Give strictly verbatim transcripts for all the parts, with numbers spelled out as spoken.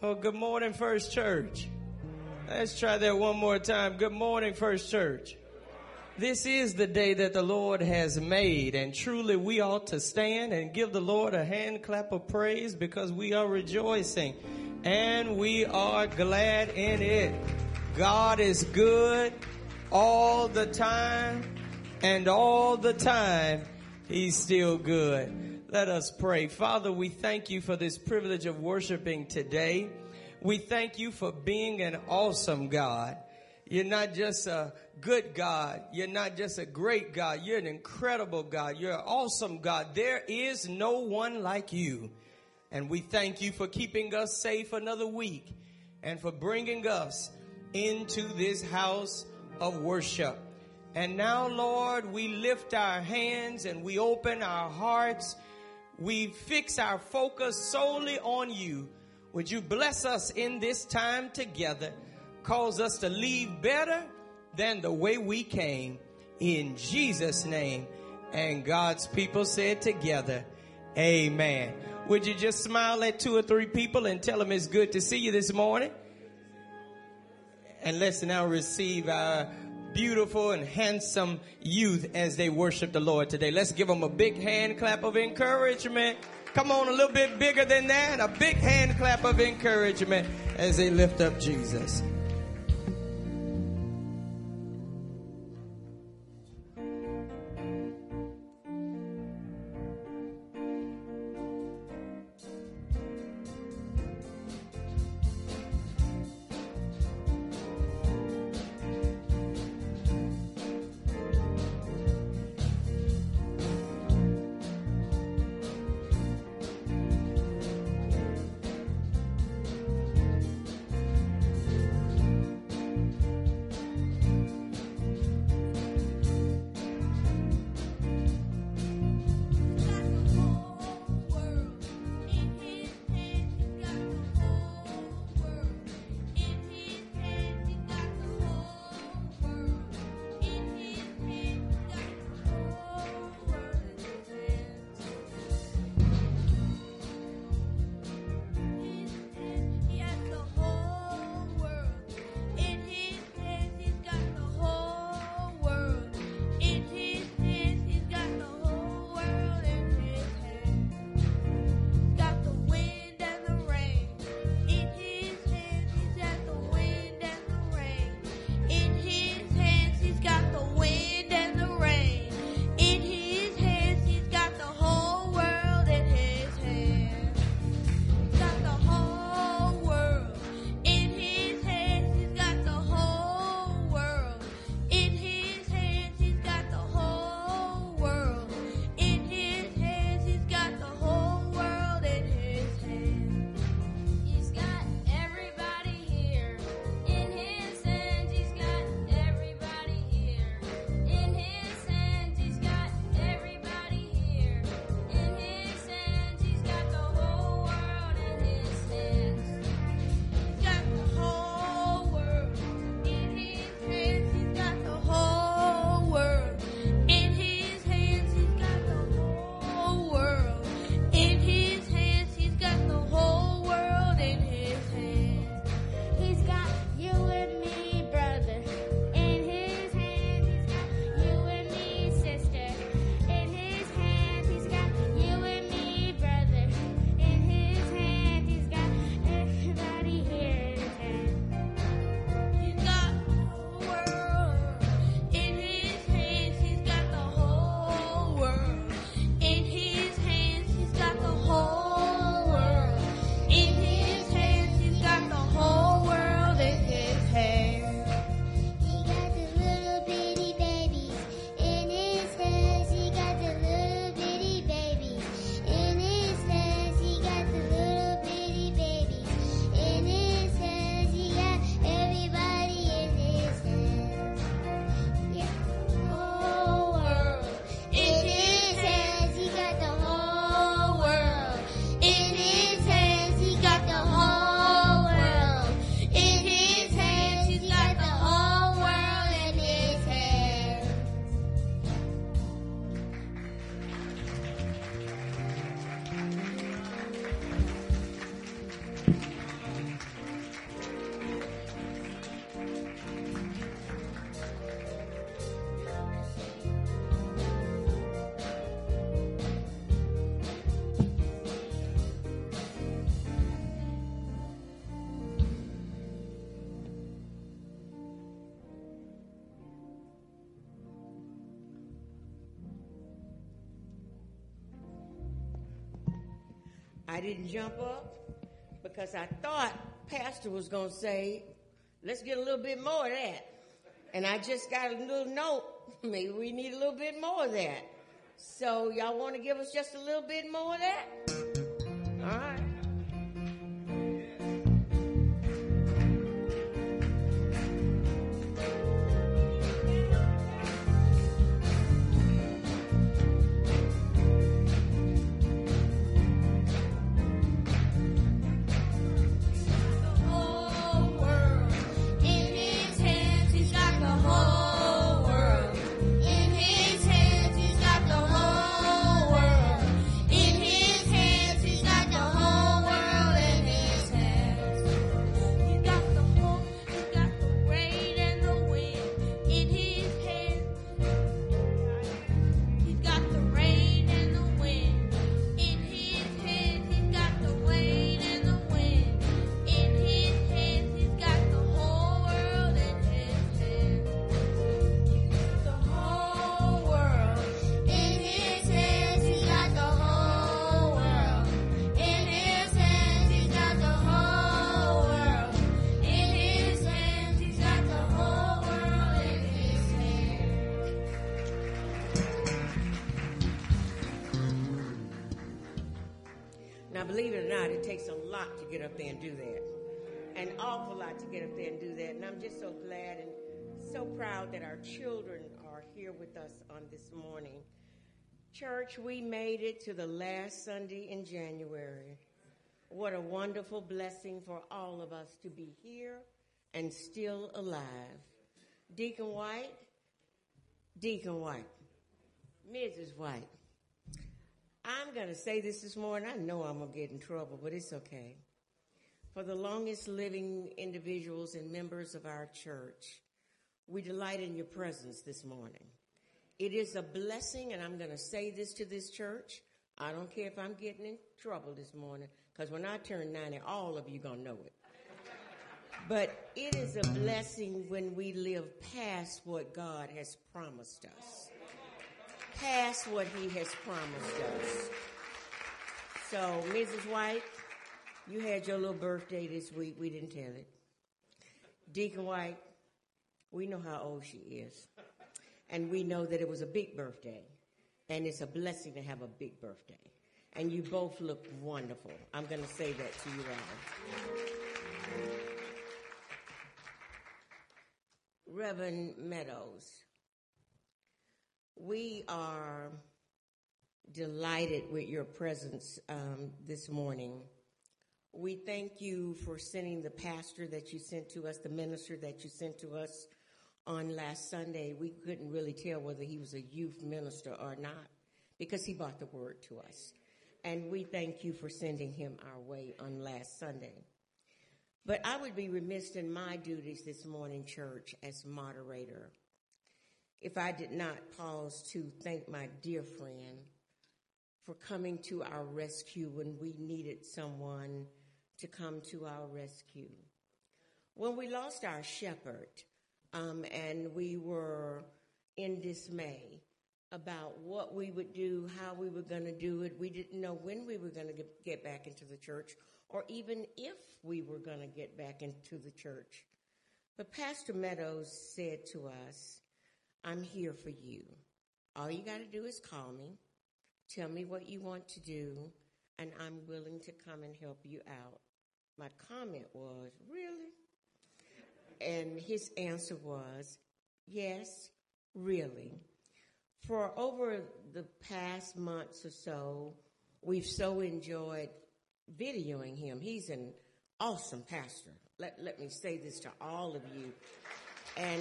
Oh, good morning, First Church. Let's try that one more time. Good morning, First Church. This is the day that the Lord has made, and truly we ought to stand and give the Lord a hand clap of praise because we are rejoicing and we are glad in it. God is good all the time, and all the time He's still good. Let us pray. Father, we thank you for this privilege of worshiping today. We thank you for being an awesome God. You're not just a good God. You're not just a great God. You're an incredible God. You're an awesome God. There is no one like you. And we thank you for keeping us safe another week and for bringing us into this house of worship. And now, Lord, we lift our hands and we open our hearts. We fix our focus solely on you. Would you bless us in this time together? Cause us to leave better than the way we came. In Jesus' name. And God's people said together, amen. Would you just smile at two or three people and tell them it's good to see you this morning? And let's now receive our beautiful and handsome youth as they worship the Lord today. Let's give them a big hand clap of encouragement. Come on, a little bit bigger than that. A big hand clap of encouragement as they lift up Jesus. I didn't jump up because I thought Pastor was going to say, let's get a little bit more of that. And I just got a little note, maybe we need a little bit more of that. So y'all want to give us just a little bit more of that? All right. Believe it or not, it takes a lot to get up there and do that. An awful lot to get up there and do that. And I'm just so glad and so proud that our children are here with us on this morning. Church, we made it to the last Sunday in January. What a wonderful blessing for all of us to be here and still alive. Deacon White, Deacon White, Missus White. I'm going to say this this morning. I know I'm going to get in trouble, but it's okay. For the longest living individuals and members of our church, we delight in your presence this morning. It is a blessing, and I'm going to say this to this church. I don't care if I'm getting in trouble this morning, because when I turn ninety, all of you going to know it. But it is a blessing when we live past what God has promised us. Past what he has promised us. So, Missus White, you had your little birthday this week. We didn't tell it. Deacon White, we know how old she is. And we know that it was a big birthday. And it's a blessing to have a big birthday. And you both look wonderful. I'm going to say that to you all. Reverend Meadows, we are delighted with your presence um, this morning. We thank you for sending the pastor that you sent to us, the minister that you sent to us on last Sunday. We couldn't really tell whether he was a youth minister or not because he brought the word to us. And we thank you for sending him our way on last Sunday. But I would be remiss in my duties this morning, church, as moderator, if I did not pause to thank my dear friend for coming to our rescue when we needed someone to come to our rescue. When we lost our shepherd, um, and we were in dismay about what we would do, how we were going to do it, we didn't know when we were going to get back into the church, or even if we were going to get back into the church. But Pastor Meadows said to us, I'm here for you. All you got to do is call me, tell me what you want to do, and I'm willing to come and help you out. My comment was, really? And his answer was, yes, really. For over the past months or so, we've so enjoyed videoing him. He's an awesome pastor. Let, let me say this to all of you. And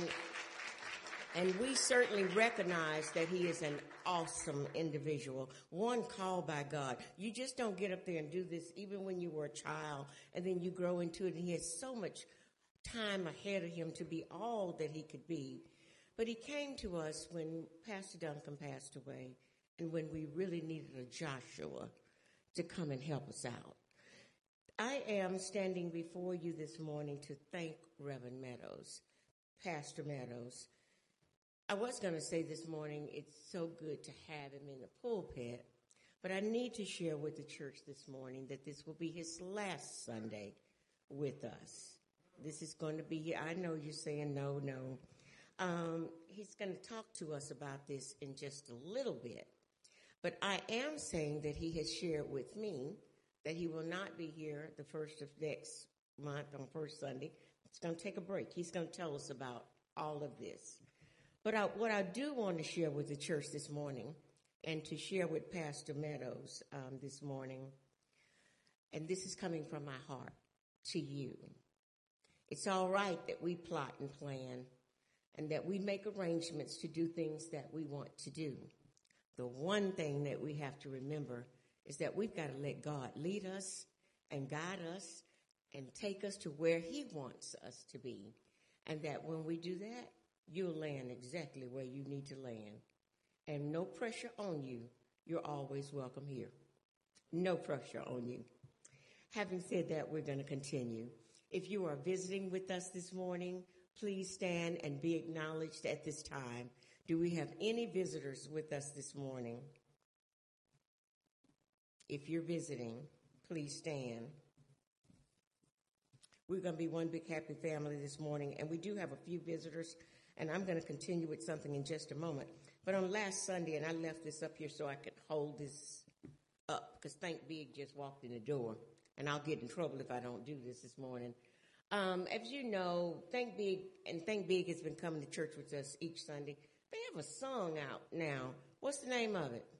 And we certainly recognize that he is an awesome individual, one called by God. You just don't get up there and do this even when you were a child, and then you grow into it, and he has so much time ahead of him to be all that he could be. But he came to us when Pastor Duncan passed away and when we really needed a Joshua to come and help us out. I am standing before you this morning to thank Reverend Meadows, Pastor Meadows. I was going to say this morning, it's so good to have him in the pulpit, But I need to share with the church this morning that this will be his last Sunday with us. This is going to be, I know you're saying no, no. Um, he's going to talk to us about this in just a little bit. But I am saying that he has shared with me that he will not be here the first of next month on first Sunday. He's going to take a break. He's going to tell us about all of this. But I, what I do want to share with the church this morning and to share with Pastor Meadows um, this morning, and this is coming from my heart to you. It's all right that we plot and plan and that we make arrangements to do things that we want to do. The one thing that we have to remember is that we've got to let God lead us and guide us and take us to where he wants us to be. And that when we do that, you'll land exactly where you need to land. And no pressure on you. You're always welcome here. No pressure on you. Having said that, we're going to continue. If you are visiting with us this morning, please stand and be acknowledged at this time. Do we have any visitors with us this morning? If you're visiting, please stand. We're going to be one big happy family this morning, and we do have a few visitors, and I'm going to continue with something in just a moment. But on last Sunday, and I left this up here so I could hold this up, because Think Big just walked in the door, and I'll get in trouble if I don't do this this morning. Um, as you know, Think Big, and Think Big has been coming to church with us each Sunday. They have a song out now. What's the name of it?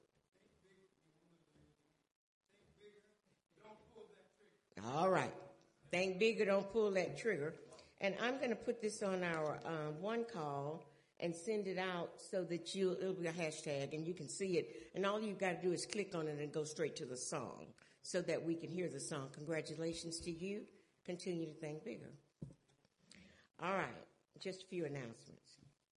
All right. Think bigger, don't pull that trigger. And I'm going to put this on our um, one call and send it out so that you it'll be a hashtag and you can see it. And all you've got to do is click on it and go straight to the song so that we can hear the song. Congratulations to you. Continue to think bigger. All right. Just a few announcements.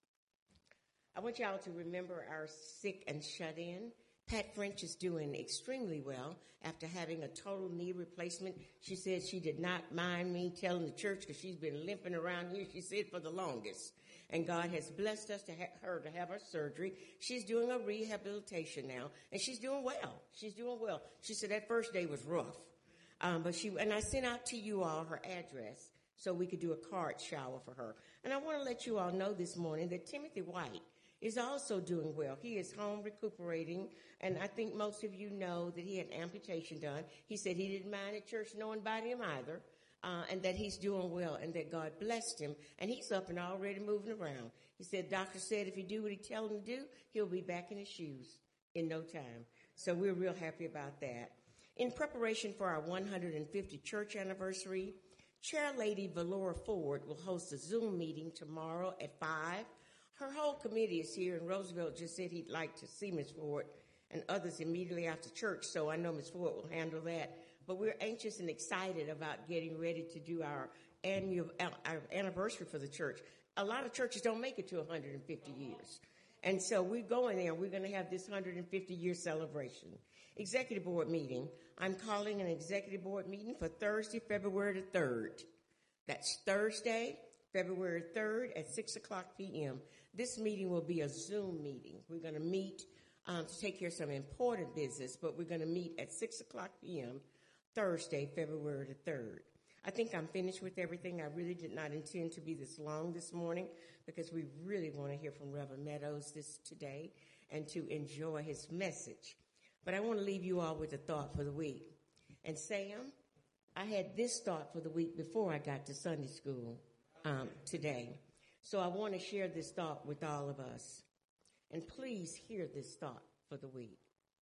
I want y'all to remember our sick and shut in. Pat French is doing extremely well after having a total knee replacement. She said she did not mind me telling the church because she's been limping around here, she said, for the longest. And God has blessed us to ha- her to have her surgery. She's doing a rehabilitation now, and she's doing well. She's doing well. She said that first day was rough. Um, but she and I sent out to you all her address so we could do a card shower for her. And I want to let you all know this morning that Timothy White is also doing well. He is home recuperating, and I think most of you know that he had an amputation done. He said he didn't mind at church knowing about him either, uh, and that he's doing well, and that God blessed him, and he's up and already moving around. He said, doctor said if he do what he tell him to do, he'll be back in his shoes in no time. So we're real happy about that. In preparation for our one hundred fiftieth church anniversary, Chair Lady Valora Ford will host a Zoom meeting tomorrow at five. Her whole committee is here, and Roosevelt just said he'd like to see Miz Ford and others immediately after church, so I know Miz Ford will handle that. But we're anxious and excited about getting ready to do our annual our anniversary for the church. A lot of churches don't make it to one hundred fifty years. And so we're going there. We're going to have this one hundred fifty-year celebration. Executive board meeting. I'm calling an executive board meeting for Thursday, February the third. That's Thursday, February third at six o'clock p.m. This meeting will be a Zoom meeting. We're going to meet um, to take care of some important business, but we're going to meet at six o'clock p.m. Thursday, February the third. I think I'm finished with everything. I really did not intend to be this long this morning because we really want to hear from Reverend Meadows this today and to enjoy his message. But I want to leave you all with a thought for the week. And Sam, I had this thought for the week before I got to Sunday school um, today. So I want to share this thought with all of us. And please hear this thought for the week.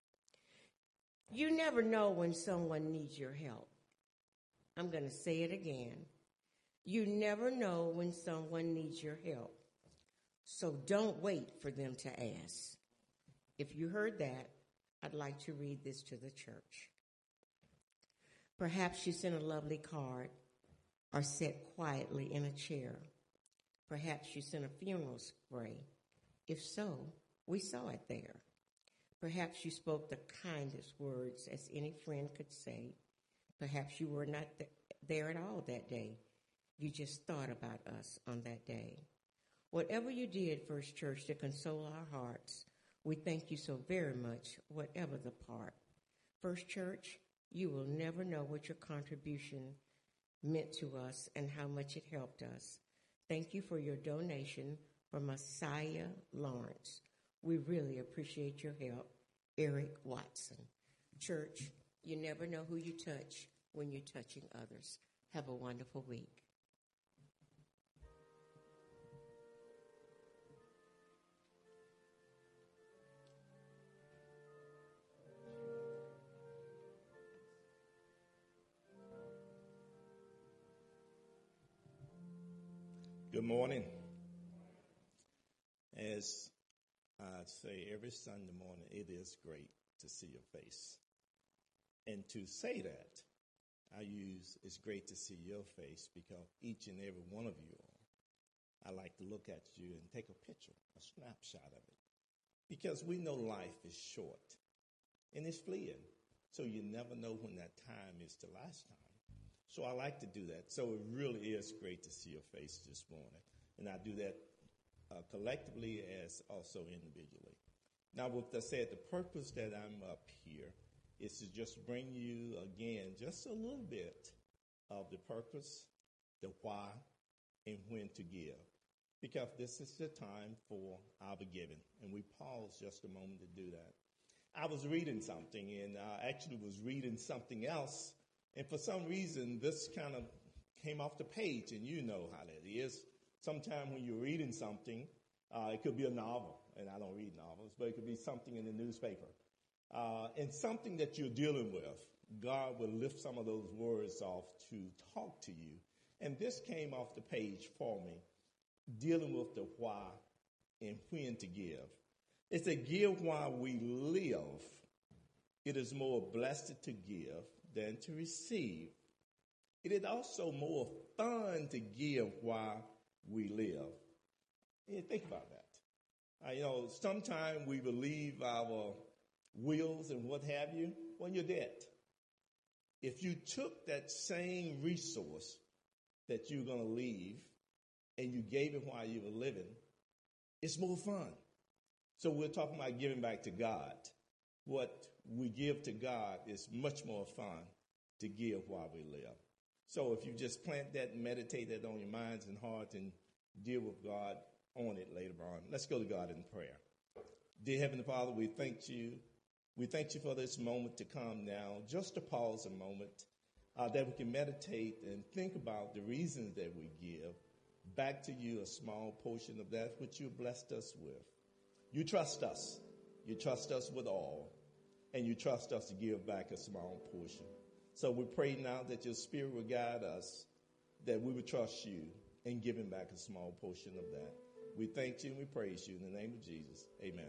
You never know when someone needs your help. I'm going to say it again. You never know when someone needs your help. So don't wait for them to ask. If you heard that, I'd like to read this to the church. Perhaps you sent a lovely card or sat quietly in a chair. Perhaps you sent a funeral spray. If so, we saw it there. Perhaps you spoke the kindest words as any friend could say. Perhaps you were not th- there at all that day. You just thought about us on that day. Whatever you did, First Church, to console our hearts, we thank you so very much, whatever the part. First Church, you will never know what your contribution meant to us and how much it helped us. Thank you for your donation for Messiah Lawrence. We really appreciate your help. Eric Watson. Church, you never know who you touch when you're touching others. Have a wonderful week. Good morning. As I say every Sunday morning, it is great to see your face. And to say that, I use it's great to see your face because each and every one of you all, I like to look at you and take a picture, a snapshot of it. Because we know life is short and it's fleeting. So you never know when that time is the last time. So I like to do that. So it really is great to see your face this morning. And I do that uh, collectively as also individually. Now, with that said, the purpose that I'm up here is to just bring you, again, just a little bit of the purpose, the why, and when to give. Because this is the time for our giving. And we pause just a moment to do that. I was reading something, and I actually was reading something else. And for some reason, this kind of came off the page, and you know how that is. Sometimes when you're reading something, uh, it could be a novel, and I don't read novels, but it could be something in the newspaper. Uh, and something that you're dealing with, God will lift some of those words off to talk to you. And this came off the page for me, dealing with the why and when to give. It's a give while we live. It is more blessed to give than to receive. It is also more fun to give while we live. Yeah, think about that. Uh, you know, sometimes we believe our wills and what have you when you're dead. If you took that same resource that you're going to leave and you gave it while you were living, it's more fun. So we're talking about giving back to God. What we give to God is much more fun to give while we live. So if you just plant that and meditate that on your minds and hearts and deal with God on it later on. Let's go to God in prayer. Dear Heavenly Father, we thank you. We thank you for this moment to come now, just to pause a moment, uh, that we can meditate and think about the reasons that we give back to you a small portion of that which you blessed us with. You trust us. You trust us with all, and you trust us to give back a small portion. So we pray now that your Spirit will guide us, that we would trust you in giving back a small portion of that. We thank you and we praise you in the name of Jesus. Amen.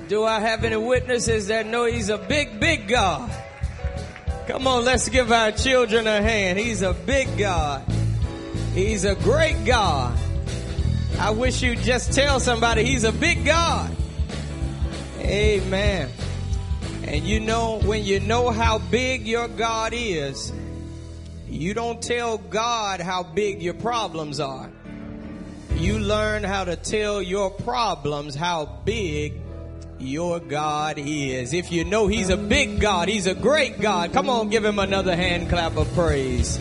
Do I have any witnesses that know he's a big, big God? Come on, let's give our children a hand. He's a big God. He's a great God. I wish you'd just tell somebody he's a big God. Amen. And you know, when you know how big your God is, you don't tell God how big your problems are. You learn how to tell your problems how big your God is. If you know he's a big God, he's a great God, come on, give him another hand clap of praise.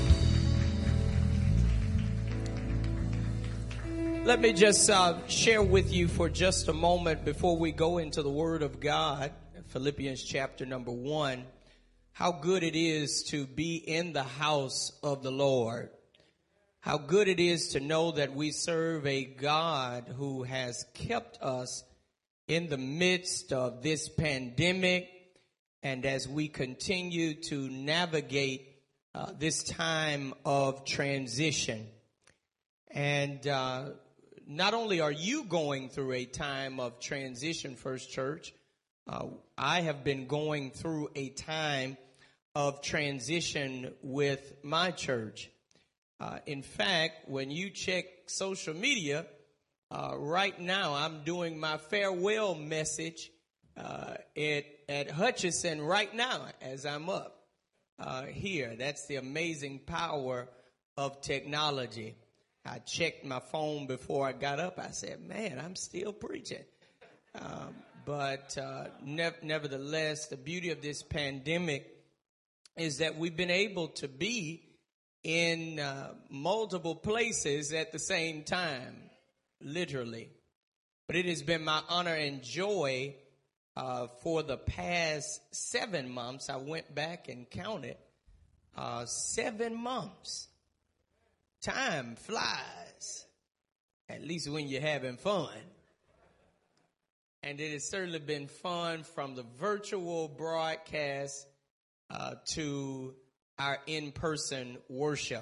Let me just uh, share with you for just a moment before we go into the Word of God, Philippians chapter number one, how good it is to be in the house of the Lord. How good it is to know that we serve a God who has kept us in the midst of this pandemic, and as we continue to navigate uh, this time of transition. And uh, not only are you going through a time of transition, First Church, uh, I have been going through a time of transition with my church. Uh, in fact, when you check social media, Uh, right now, I'm doing my farewell message uh, at, at Hutchinson right now as I'm up uh, here. That's the amazing power of technology. I checked my phone before I got up. I said, man, I'm still preaching. Um, but uh, ne- nevertheless, the beauty of this pandemic is that we've been able to be in uh, multiple places at the same time. Literally. But it has been my honor and joy uh, for the past seven months. I went back and counted uh, seven months. Time flies, at least when you're having fun. And it has certainly been fun from the virtual broadcast uh, to our in-person worship.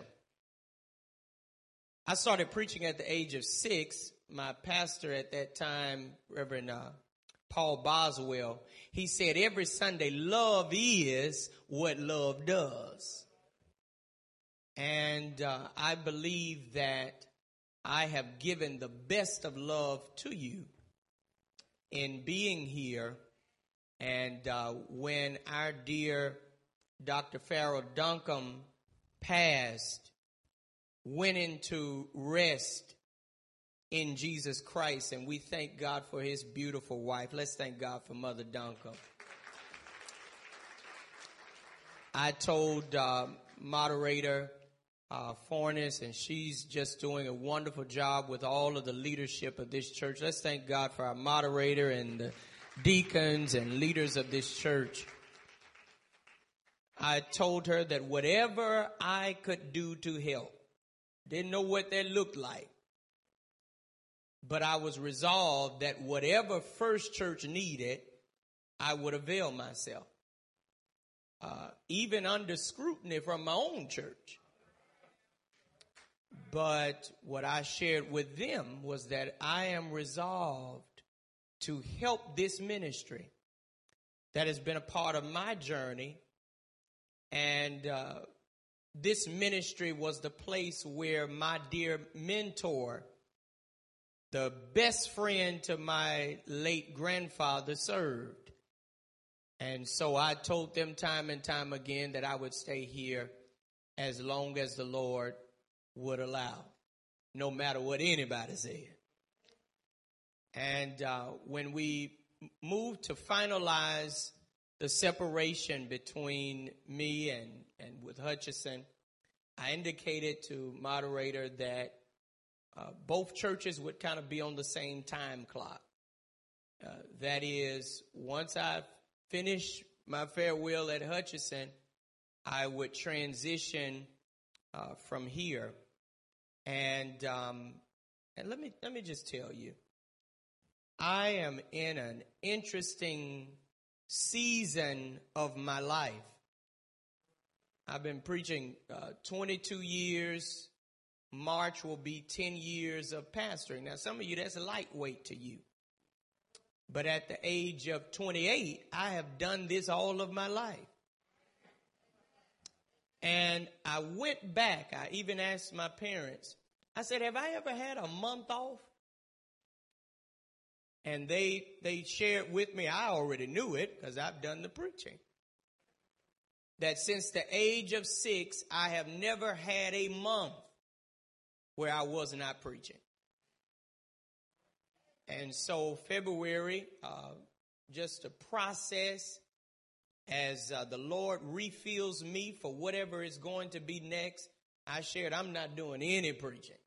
I started preaching at the age of six. My pastor at that time, Reverend uh, Paul Boswell, he said every Sunday, love is what love does. And uh, I believe that I have given the best of love to you in being here. And uh, when our dear Doctor Farrell Duncombe passed, went into rest in Jesus Christ, and we thank God for his beautiful wife. Let's thank God for Mother Duncombe. I told uh, moderator uh, Fornes, and she's just doing a wonderful job with all of the leadership of this church. Let's thank God for our moderator and the deacons and leaders of this church. I told her that whatever I could do to help, didn't know what that looked like, but I was resolved that whatever First Church needed, I would avail myself, uh, even under scrutiny from my own church. But what I shared with them was that I am resolved to help this ministry that has been a part of my journey. And uh, this ministry was the place where my dear mentor, the best friend to my late grandfather, served. And so I told them time and time again that I would stay here as long as the Lord would allow, no matter what anybody said. And uh, when we moved to finalize the separation between me and, and with Hutchinson, I indicated to moderator that uh, both churches would kind of be on the same time clock. Uh, that is, once I finished my farewell at Hutchinson, I would transition uh, from here. And um, and let me let me just tell you, I am in an interesting season of my life. I've been preaching uh, twenty-two years. March will be ten years of pastoring. Now, some of you, that's lightweight to you. But at the age of twenty-eight, I have done this all of my life. And I went back. I even asked my parents. I said, have I ever had a month off? And they they shared with me, I already knew it because I've done the preaching, that since the age of six, I have never had a month where I was not preaching. And so February, uh, just a process as uh, the Lord refills me for whatever is going to be next. I shared I'm not doing any preaching,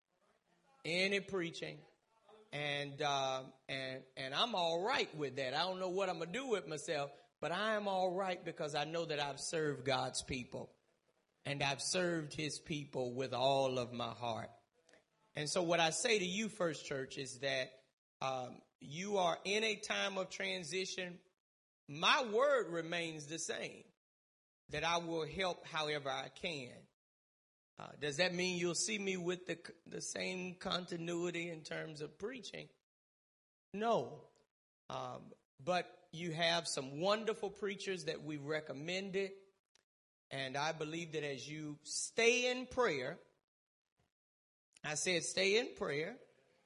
any preaching. And, uh, and, and I'm all right with that. I don't know what I'm going to do with myself, but I am all right because I know that I've served God's people and I've served his people with all of my heart. And so what I say to you, First Church, is that um, you are in a time of transition. My word remains the same, that I will help however I can. Uh, does that mean you'll see me with the the same continuity in terms of preaching? No. Um, but you have some wonderful preachers that we recommended. And I believe that as you stay in prayer, I said stay in prayer,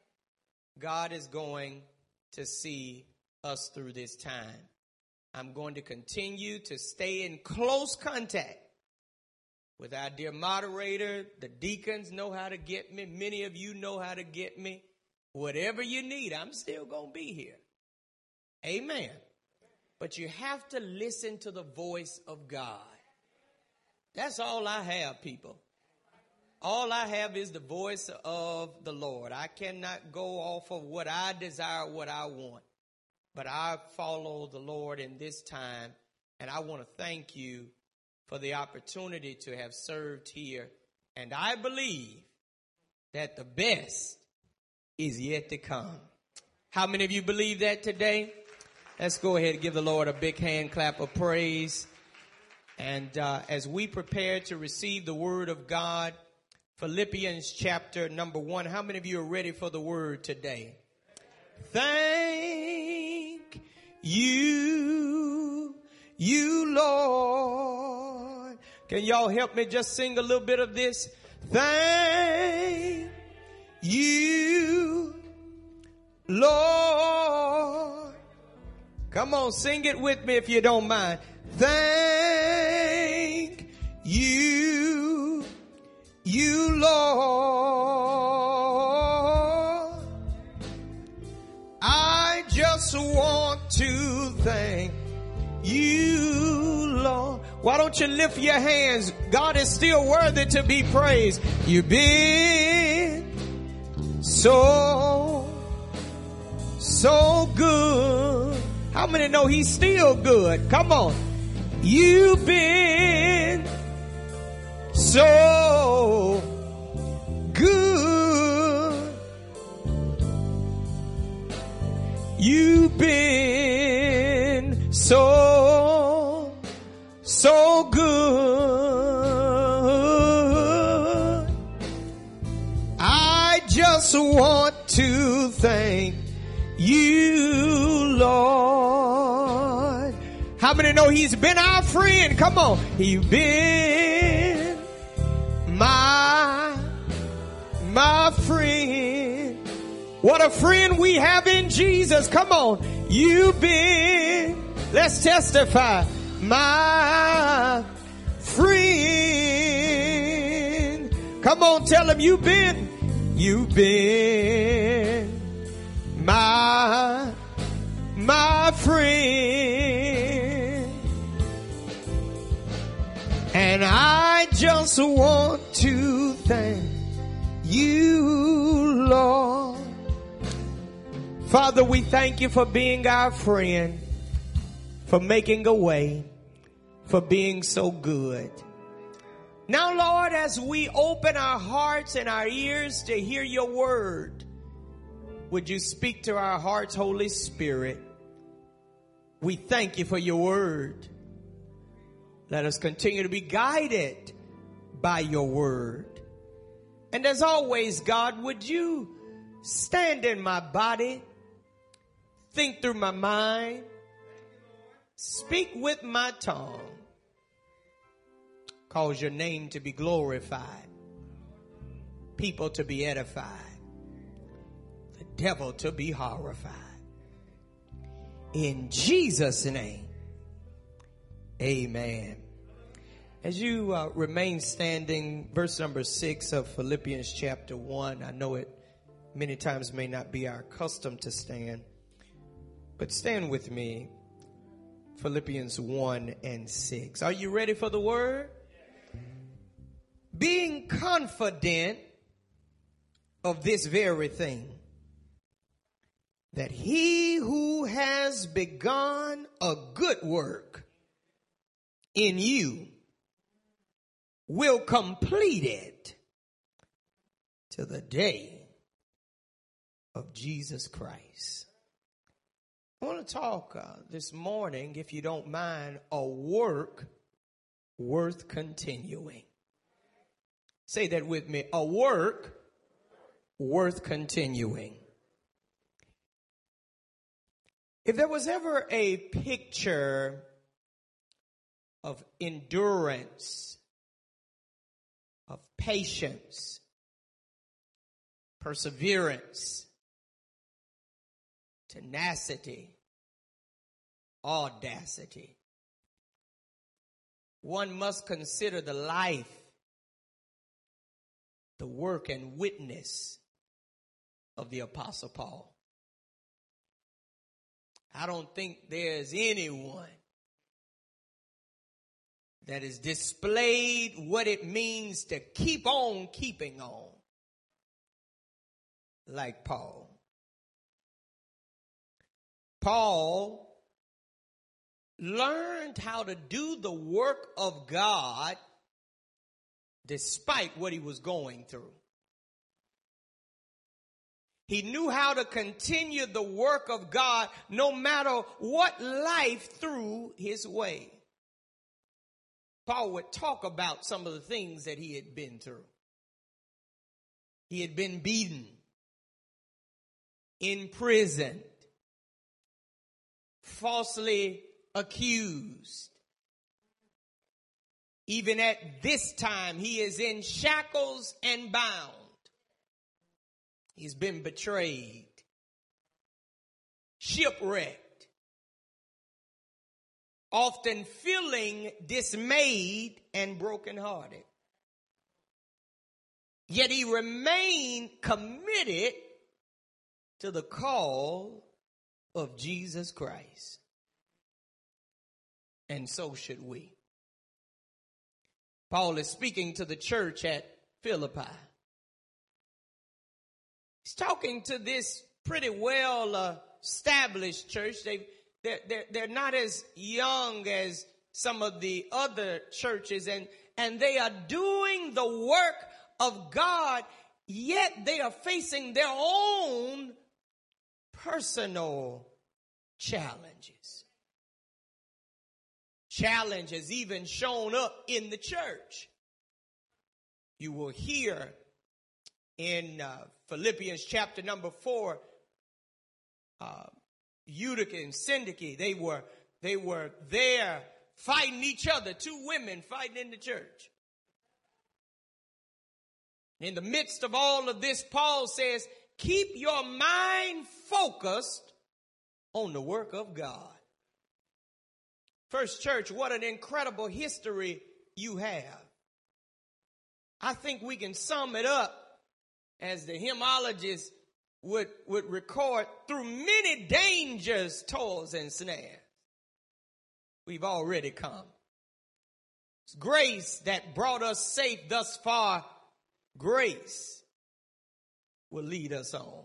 God is going to see us through this time. I'm going to continue to stay in close contact with our dear moderator. The deacons know how to get me. Many of you know how to get me. Whatever you need, I'm still going to be here. Amen. But you have to listen to the voice of God. That's all I have, people. All I have is the voice of the Lord. I cannot go off of what I desire, what I want. But I follow the Lord in this time. And I want to thank you for the opportunity to have served here. And I believe that the best is yet to come. How many of you believe that today? Let's go ahead and give the Lord a big hand clap of praise. And uh, as we prepare to receive the word of God, Philippians chapter number one. How many of you are ready for the word today? Thank you, you Lord. Can y'all help me just sing a little bit of this? Thank you, Lord. Come on, sing it with me if you don't mind. Thank you, you Lord. I just want to thank you, Lord. Why don't you lift your hands? God is still worthy to be praised. You've been so, so good. How many know he's still good? Come on. You've been so good. You've been so, so good. I just want to thank you, Lord. How many know he's been our friend? Come on. He's been my, my friend. What a friend we have in Jesus. Come on. You've been, let's testify, my friend. Come on, tell him you've been, you've been my, my friend. And I just want to thank you, Lord. Father, we thank you for being our friend, for making a way, for being so good. Now, Lord, as we open our hearts and our ears to hear your word, would you speak to our hearts, Holy Spirit? We thank you for your word. Let us continue to be guided by your word. And as always, God, would you stand in my body think through my mind, speak with my tongue, cause your name to be glorified, people to be edified, the devil to be horrified. In Jesus' name, amen. As you uh, remain standing, verse number six of Philippians chapter one, I know it many times may not be our custom to stand, but stand with me. Philippians one and six. Are you ready for the word? Being confident of this very thing, that he who has begun a good work in you will complete it to the day of Jesus Christ. I want to talk uh, this morning, if you don't mind, a work worth continuing. Say that with me, a work worth continuing. If there was ever a picture of endurance, of patience, perseverance, tenacity, audacity, one must consider the life, the work and witness of the Apostle Paul. I don't think there's anyone that has displayed what it means to keep on keeping on like Paul. Paul learned how to do the work of God despite what he was going through. He knew how to continue the work of God no matter what life threw his way. Paul would talk about some of the things that he had been through. He had been beaten, imprisoned, falsely accused. Even at this time, he is in shackles and bound. He's been betrayed, shipwrecked, often feeling dismayed and brokenhearted. Yet he remained committed to the call of Jesus Christ. And so should we. Paul is speaking to the church at Philippi. He's talking to this pretty well uh, established church. They, they're, they're, they're not as young as some of the other churches, and, and they are doing the work of God, yet they are facing their own personal challenges. Challenge has even shown up in the church. You will hear in uh, Philippians chapter number four, uh, Eutyche and Syntyche, they were, they were there fighting each other, two women fighting in the church. In the midst of all of this, Paul says, keep your mind focused on the work of God. First Church, what an incredible history you have. I think we can sum it up as the hymnologist would, would record, through many dangers, toils, and snares. We've already come. It's grace that brought us safe thus far. Grace will lead us on.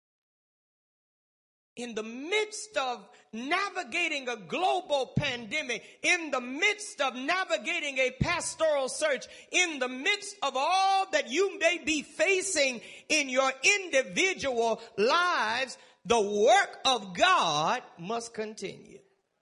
In the midst of navigating a global pandemic, in the midst of navigating a pastoral search, in the midst of all that you may be facing in your individual lives, the work of God must continue.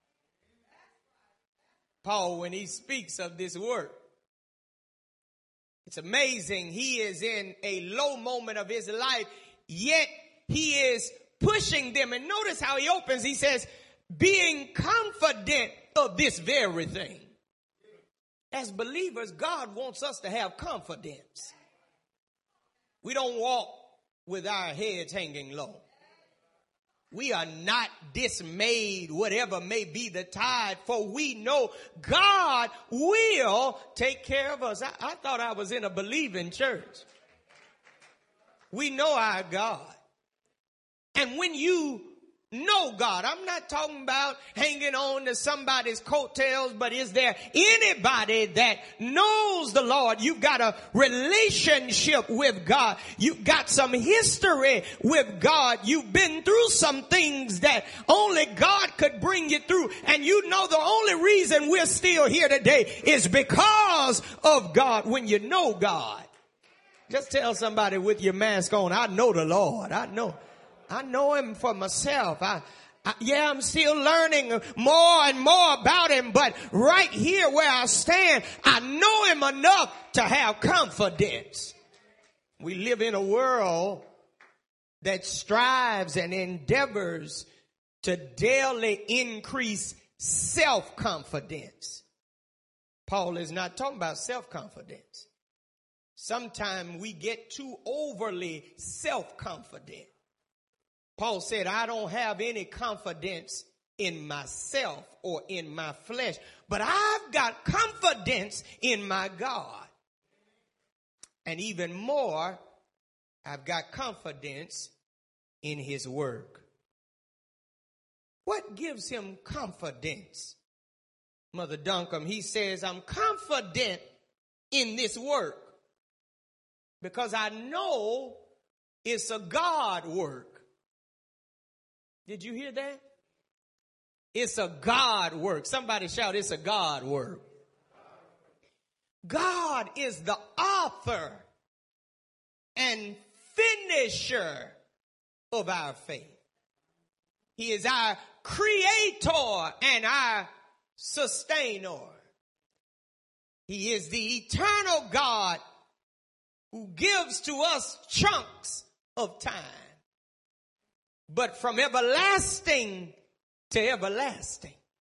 Paul, when he speaks of this work, it's amazing. He is in a low moment of his life, yet he is pushing them. And notice how he opens. He says, being confident of this very thing. As believers, God wants us to have confidence. We don't walk with our heads hanging low. We are not dismayed, whatever may be the tide, for we know God will take care of us. I, I thought I was in a believing church. We know our God. And when you know God, I'm not talking about hanging on to somebody's coattails, but is there anybody that knows the Lord? You've got a relationship with God. You've got some history with God. You've been through some things that only God could bring you through. And you know the only reason we're still here today is because of God. When you know God, just tell somebody with your mask on, I know the Lord. I know. I know him for myself. I, I, yeah, I'm still learning more and more about him, but right here where I stand, I know him enough to have confidence. We live in a world that strives and endeavors to daily increase self-confidence. Paul is not talking about self-confidence. Sometimes we get too overly self-confident. Paul said, I don't have any confidence in myself or in my flesh, but I've got confidence in my God. And even more, I've got confidence in his work. What gives him confidence? Mother Duncombe, he says, I'm confident in this work because I know it's a God work. Did you hear that? It's a God work. Somebody shout, it's a God work. God is the author and finisher of our faith. He is our creator and our sustainer. He is the eternal God who gives to us chunks of time. But from everlasting to everlasting,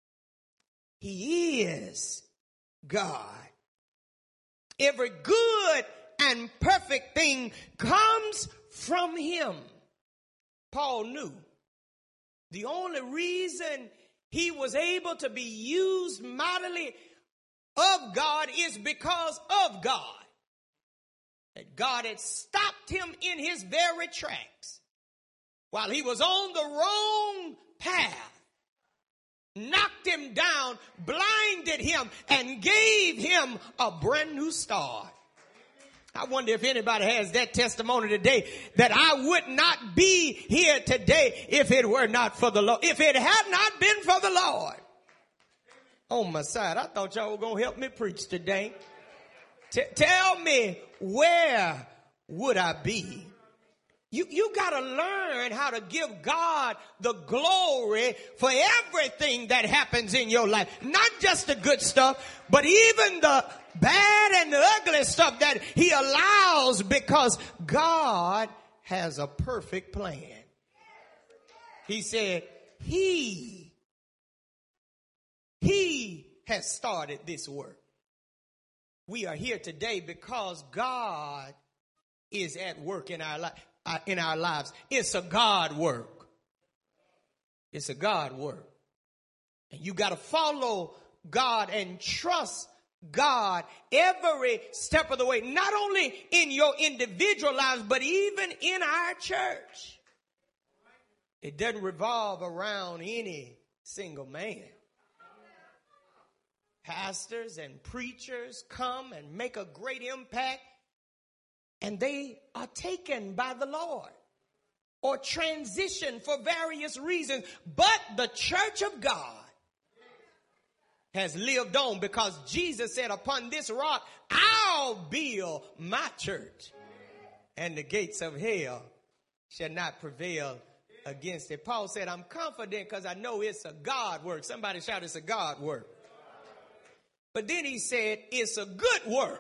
he is God. Every good and perfect thing comes from him. Paul knew the only reason he was able to be used mightily of God is because of God. That God had stopped him in his very tracks. While he was on the wrong path, knocked him down, blinded him, and gave him a brand new start. I wonder if anybody has that testimony today, that I would not be here today if it were not for the Lord. If it had not been for the Lord on my side. I thought y'all were going to help me preach today. T- tell me, where would I be? You, you got to learn how to give God the glory for everything that happens in your life. Not just the good stuff, but even the bad and the ugly stuff that he allows, because God has a perfect plan. He said, he, he has started this work. We are here today because God is at work in our life. Uh, in our lives. It's a God work. It's a God work. And you got to follow God and trust God every step of the way. Not only in your individual lives, but even in our church. It doesn't revolve around any single man. Pastors and preachers come and make a great impact, and they are taken by the Lord or transition for various reasons. But the church of God has lived on, because Jesus said, upon this rock, I'll build my church, and the gates of hell shall not prevail against it. Paul said, I'm confident because I know it's a God work. Somebody shout, it's a God work. But then he said, it's a good work.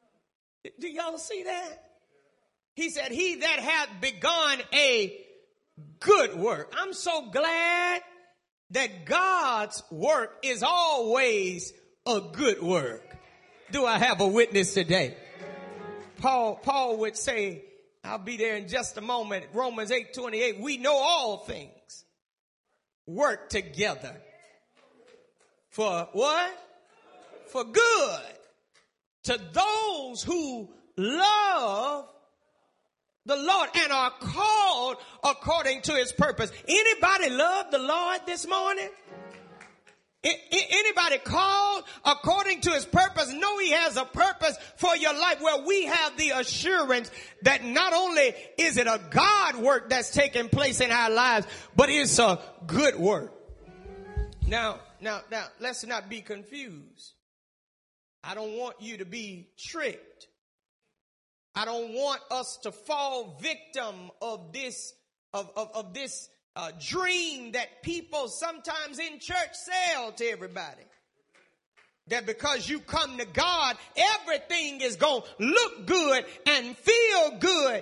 Do y'all see that? He said, he that hath begun a good work. I'm so glad that God's work is always a good work. Do I have a witness today? Paul, Paul would say, I'll be there in just a moment. Romans eight twenty-eight. We know all things work together for what? For good. To those who love the Lord and are called according to his purpose. Anybody love the Lord this morning? I, I, anybody called according to his purpose? Know he has a purpose for your life, where we have the assurance that not only is it a God work that's taking place in our lives, but it's a good work. Now, now, now, let's not be confused. I don't want you to be tricked. I don't want us to fall victim of this, of, of, of this uh, dream that people sometimes in church sell to everybody. That because you come to God, everything is going to look good and feel good.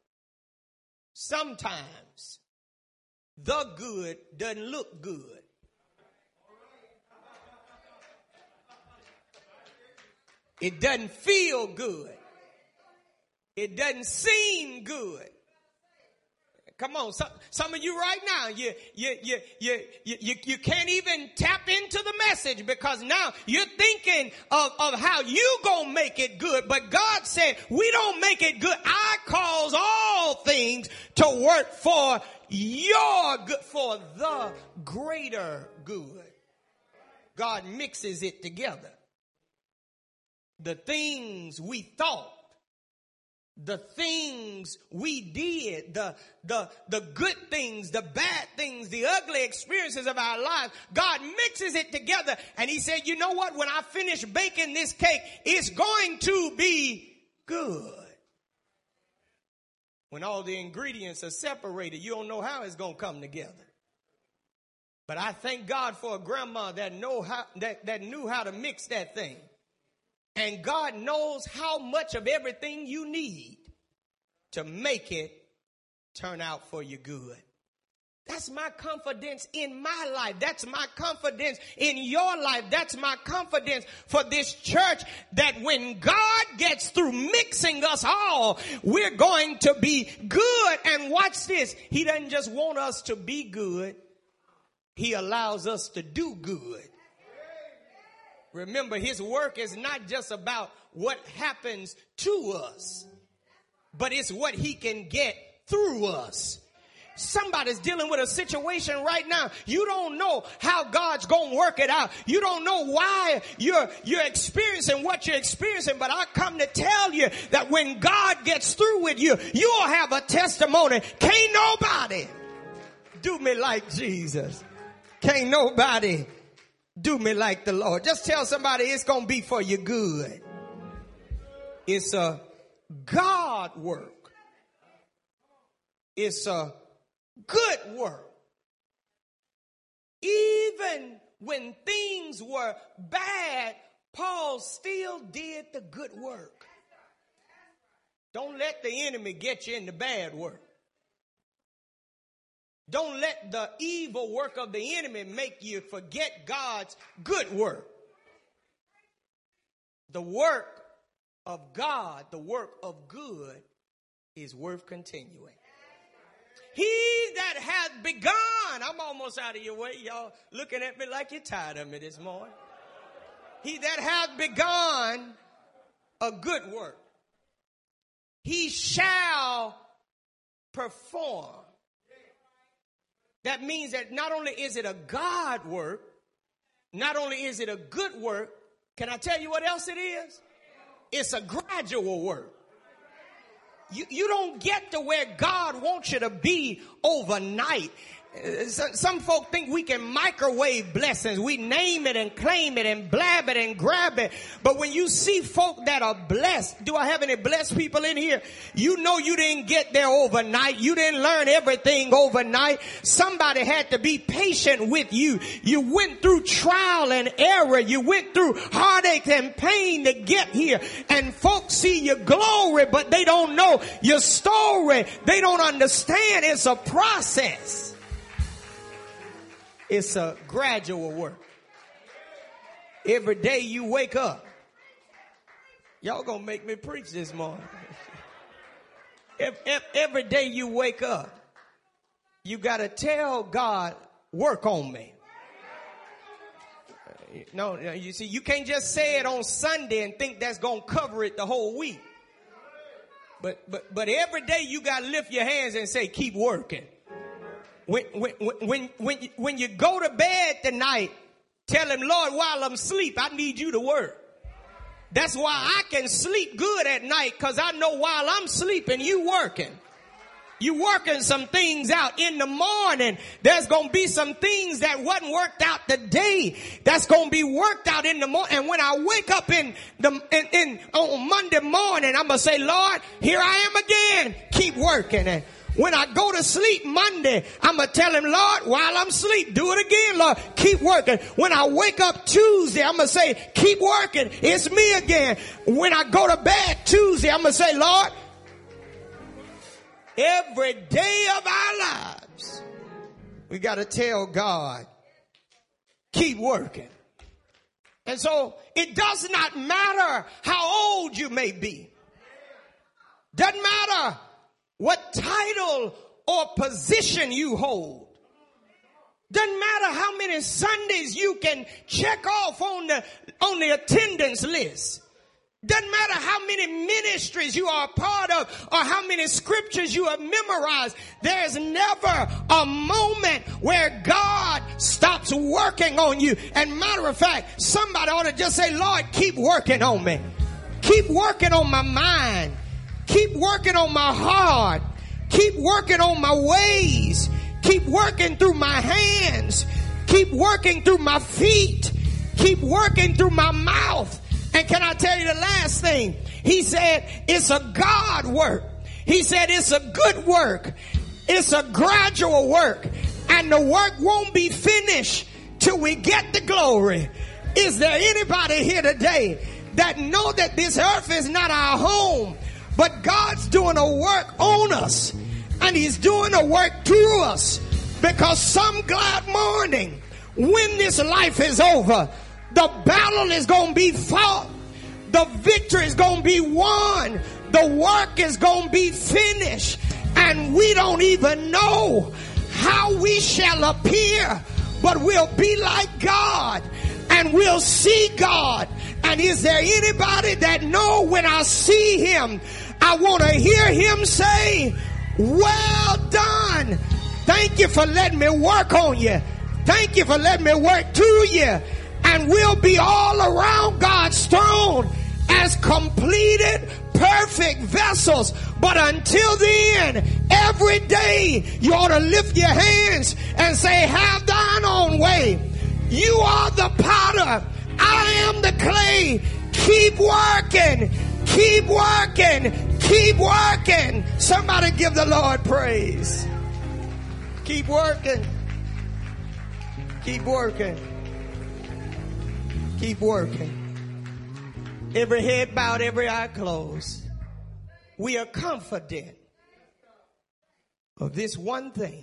Sometimes the good doesn't look good. It doesn't feel good. It doesn't seem good. Come on, some, some of you right now, you, you, you, you, you, you can't even tap into the message, because now you're thinking of, of how you gonna make it good. But God said, we don't make it good. I cause all things to work for your good, for the greater good. God mixes it together. The things we thought, the things we did, the, the, the good things, the bad things, the ugly experiences of our lives, God mixes it together. And he said, you know what? When I finish baking this cake, it's going to be good. When all the ingredients are separated, you don't know how it's going to come together. But I thank God for a grandma that know how, that, that knew how to mix that thing. And God knows how much of everything you need to make it turn out for your good. That's my confidence in my life. That's my confidence in your life. That's my confidence for this church, that when God gets through mixing us all, we're going to be good. And watch this. He doesn't just want us to be good. He allows us to do good. Remember, his work is not just about what happens to us, but it's what he can get through us. Somebody's dealing with a situation right now. You don't know how God's going to work it out. You don't know why you're, you're experiencing what you're experiencing. But I come to tell you that when God gets through with you, you'll have a testimony. Can't nobody do me like Jesus. Can't nobody do me like the Lord. Just tell somebody it's going to be for your good. It's a God work. It's a good work. Even when things were bad, Paul still did the good work. Don't let the enemy get you in the bad work. Don't let the evil work of the enemy make you forget God's good work. The work of God, the work of good, is worth continuing. He that hath begun, I'm almost out of your way, y'all looking at me like you're tired of me this morning. He that hath begun a good work, he shall perform. That means that not only is it a God work, not only is it a good work, can I tell you what else it is? It's a gradual work. You, you don't get to where God wants you to be overnight. Some folk think we can microwave blessings. We name it and claim it and blab it and grab it. But when you see folk that are blessed, do I have any blessed people in here? You know you didn't get there overnight. You didn't learn everything overnight. Somebody had to be patient with you. You went through trial and error. You went through heartache and pain to get here. And folks see your glory, but they don't know your story. They don't understand it's a process. It's a gradual work. Every day you wake up. Y'all gonna make me preach this morning. Every day you wake up, you gotta tell God, work on me. No, you see, you can't just say it on Sunday and think that's gonna cover it the whole week. But, but, but every day you gotta lift your hands and say, keep working. When, when, when, when, when you go to bed tonight, tell him, Lord, while I'm asleep, I need you to work. That's why I can sleep good at night, because I know while I'm sleeping, you working. You working some things out in the morning. There's going to be some things that wasn't worked out today that's going to be worked out in the morning. And when I wake up in the in, in on Monday morning, I'm going to say, Lord, here I am again. Keep working. And when I go to sleep Monday, I'm going to tell him, Lord, while I'm asleep, do it again, Lord. Keep working. When I wake up Tuesday, I'm going to say, keep working. It's me again. When I go to bed Tuesday, I'm going to say, Lord, every day of our lives, we got to tell God, keep working. And so it does not matter how old you may be. Doesn't matter what title or position you hold. Doesn't matter how many Sundays you can check off on the, on the attendance list. Doesn't matter how many ministries you are a part of or how many scriptures you have memorized. There's never a moment where God stops working on you. And matter of fact, somebody ought to just say, Lord, keep working on me. Keep working on my mind. Keep working on my heart. Keep working on my ways. Keep working through my hands. Keep working through my feet. Keep working through my mouth. And can I tell you the last thing? He said it's a God work. He said it's a good work. It's a gradual work. And the work won't be finished till we get the glory. Is there anybody here today that know that this earth is not our home? But God's doing a work on us, and he's doing a work through us, because some glad morning when this life is over, the battle is going to be fought. The victory is going to be won. The work is going to be finished, and we don't even know how we shall appear, but we'll be like God, and we'll see God. And is there anybody that know when I see him, I want to hear him say, well done. Thank you for letting me work on you. Thank you for letting me work through you. And we'll be all around God's throne as completed, perfect vessels. But until then, every day you ought to lift your hands and say, have thine own way. You are the potter. I am the clay. Keep working. Keep working. Keep working. Somebody give the Lord praise. Keep working. Keep working. Keep working. Every head bowed, every eye closed. We are confident of this one thing.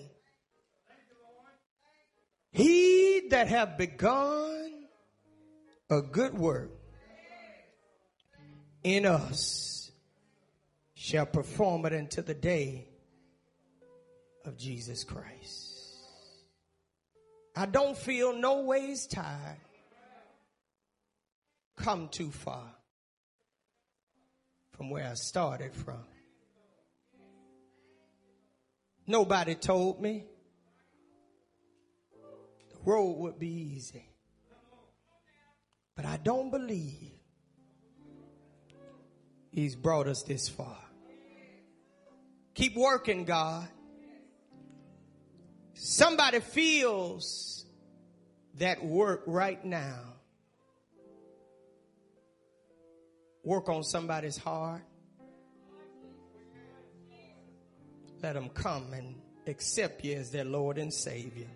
He that have begun a good work in us shall perform it until the day of Jesus Christ. I don't feel no ways tired. Come too far from where I started from. Nobody told me the road would be easy. But I don't believe he's brought us this far. Keep working, God. Somebody feels that work right now. Work on somebody's heart. Let them come and accept you as their Lord and Savior.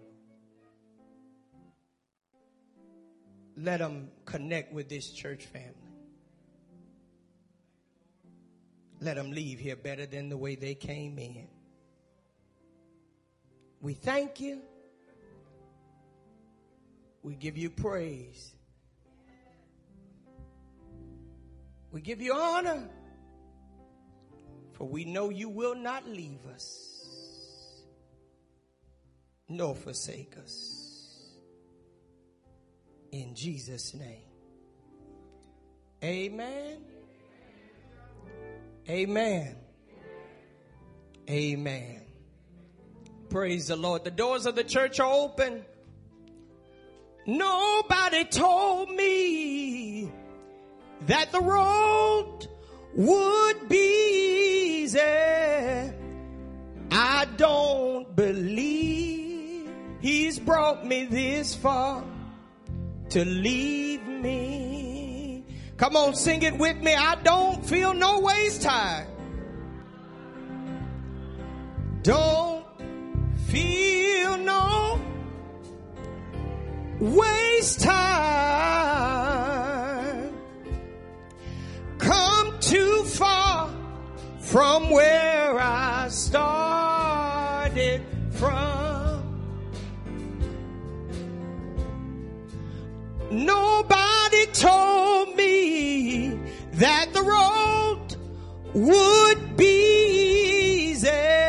Let them connect with this church family. Let them leave here better than the way they came in. We thank you. We give you praise. We give you honor. For we know you will not leave us nor forsake us. In Jesus' name. Amen. Amen. Amen. Praise the Lord. The doors of the church are open. Nobody told me that the road would be easy. I don't believe he's brought me this far to leave me. Come on, sing it with me. I don't feel no ways tired. Don't feel no waste time. Come too far from where I started from. Nobody told me that the road would be easy.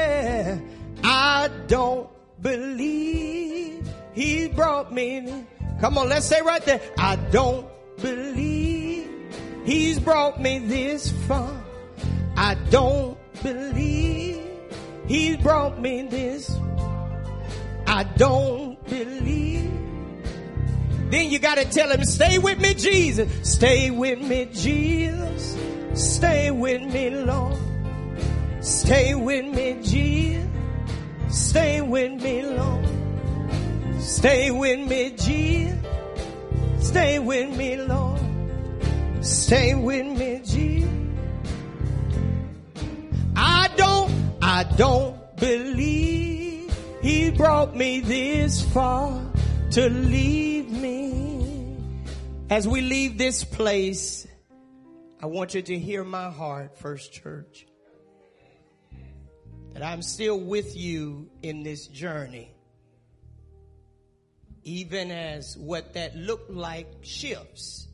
I don't believe he brought me. Come on, let's say right there. I don't believe he's brought me this far. I don't believe he's brought me this. I don't believe. Then you got to tell him, stay with me, Jesus. Stay with me, Jesus. Stay with me, Lord. Stay with me, Jesus. Stay with me, Lord. Stay with me, Jesus. Stay with me, Lord. Stay with me, Jesus. I don't, I don't believe he brought me this far to leave me. As we leave this place, I want you to hear my heart, First Church, that I'm still with you in this journey. Even as what that looked like shifts,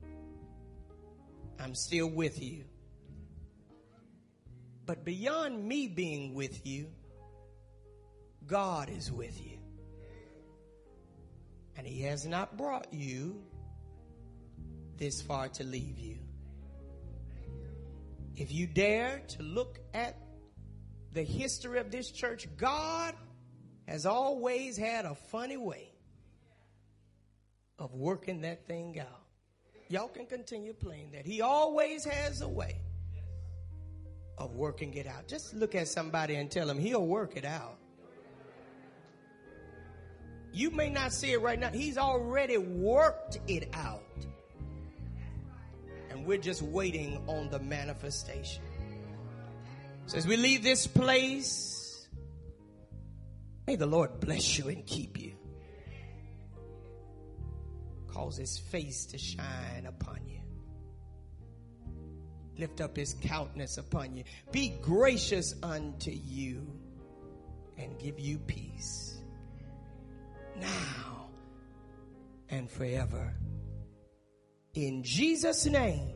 I'm still with you. But beyond me being with you, God is with you. And he has not brought you this far to leave you. If you dare to look at the history of this church, God has always had a funny way of working that thing out. Y'all can continue playing that. He always has a way of working it out. Just look at somebody and tell them he'll work it out. You may not see it right now. He's already worked it out. And we're just waiting on the manifestation. So as we leave this place, may the Lord bless you and keep you. Cause his face to shine upon you. Lift up his countenance upon you. Be gracious unto you and give you peace. Now and forever. In Jesus' name,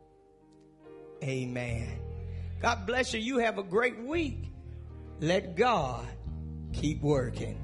amen. God bless you. You have a great week. Let God keep working.